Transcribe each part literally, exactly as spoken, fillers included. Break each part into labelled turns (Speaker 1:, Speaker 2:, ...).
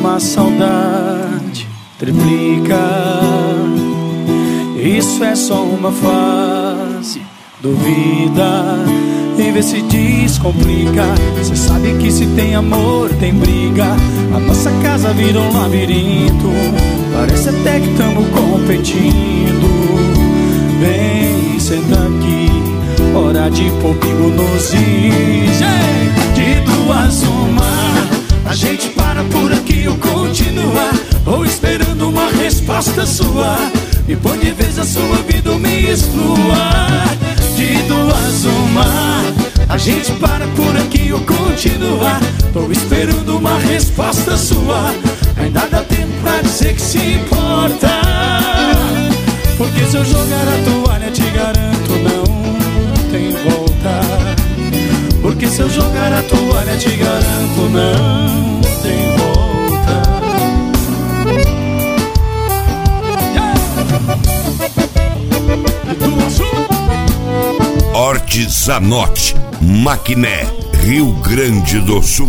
Speaker 1: uma saudade triplica. Isso é só uma fase, duvida e vê se descomplica. Cê sabe que se tem amor tem briga. A nossa casa virou um labirinto, parece até que tamo competindo. Vem, senta aqui, hora de pôr pingo nos is. De duas uma, a gente para por aqui ou continua, ou esperando uma resposta sua. Me põe de vez a sua vida ou me exclua. De duas uma, a gente para por aqui ou continua, tô esperando uma resposta sua. Ainda dá tempo pra dizer que se importa, porque se eu jogar a toalha te garanto não tem volta. Porque se eu jogar a toalha te garanto não tem volta.
Speaker 2: Hortizanote, Maquiné, Rio Grande do Sul.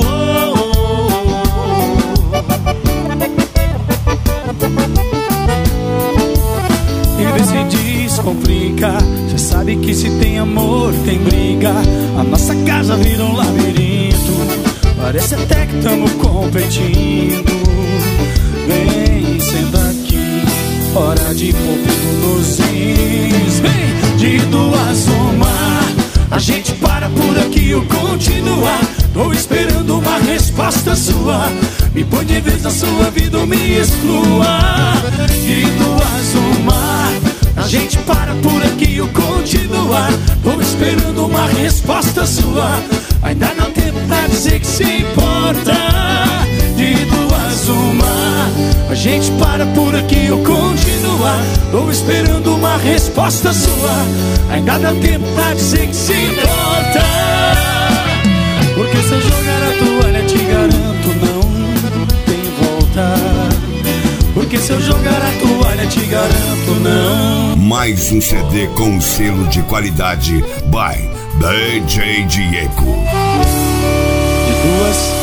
Speaker 1: E vê se descomplica. Cê sabe que se tem amor tem briga. A nossa casa vira um labirinto, parece até que tamo competindo. Vem, senta aqui, hora de pôr pingo nos is. Vem! De duas uma, a gente para por aqui ou continua, tô esperando uma resposta sua. Me põe de vez na sua vida ou me exclua. De duas uma, a gente para por aqui ou continua, tô esperando uma resposta sua. Ainda não tem pra dizer que se importa. De duas uma, a gente para por aqui ou continua, tô esperando uma resposta sua. Ainda dá tempo pra dizer que se importa, porque se eu jogar a toalha te garanto não tem volta. Porque se eu jogar a toalha te garanto não.
Speaker 2: Mais um C D com selo de qualidade by D J Diego.
Speaker 1: De duas